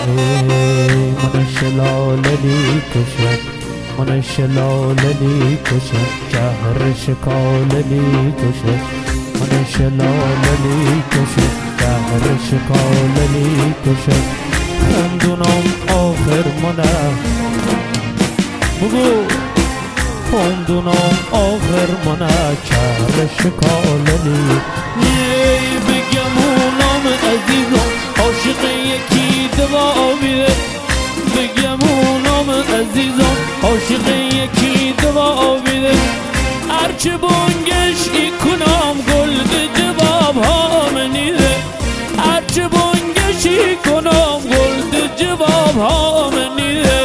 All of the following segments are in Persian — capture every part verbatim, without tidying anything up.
من شلاللی کشم من شلاللی کشم شهر شکاللی کشم من شلاللی کشم شهر شکاللی کشم خوندونم آخر منه بگو خوندونم آخر منه شهر شکاللی یه بگمونم عزیزم عاشق یکی دوا بیده بگمونم عزیزم عاشق یکی دوا بیده هرچه بونگش ای کنم گل ده جواب ها منیده هرچه بونگش ای کنم گل ده جواب ها منیده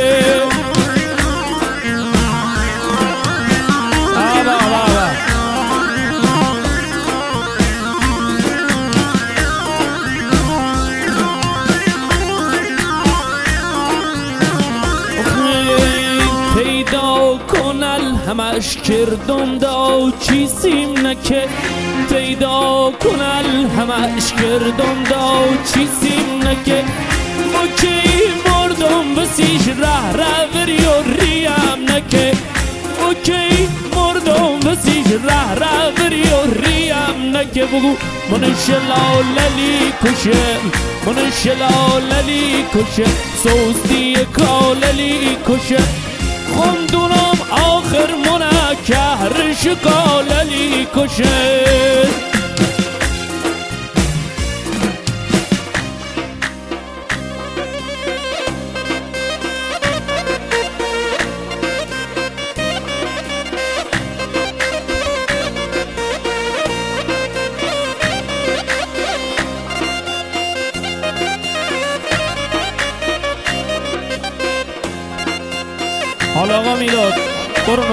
پیدا کنل همش کردم دا چیزیم نکه پیدا کنل همش کردم دا چیزیم نکه اوکی مردم بسیش ره روری و ریم نکه اوکی مردم بسیش ره روری و ریم نکه بگو من شلاللی کشه من شلاللی کشه سوستی کاللی کشه خوندونم آخر منه کهر شکاللی کشه حالا آقا میلاد برو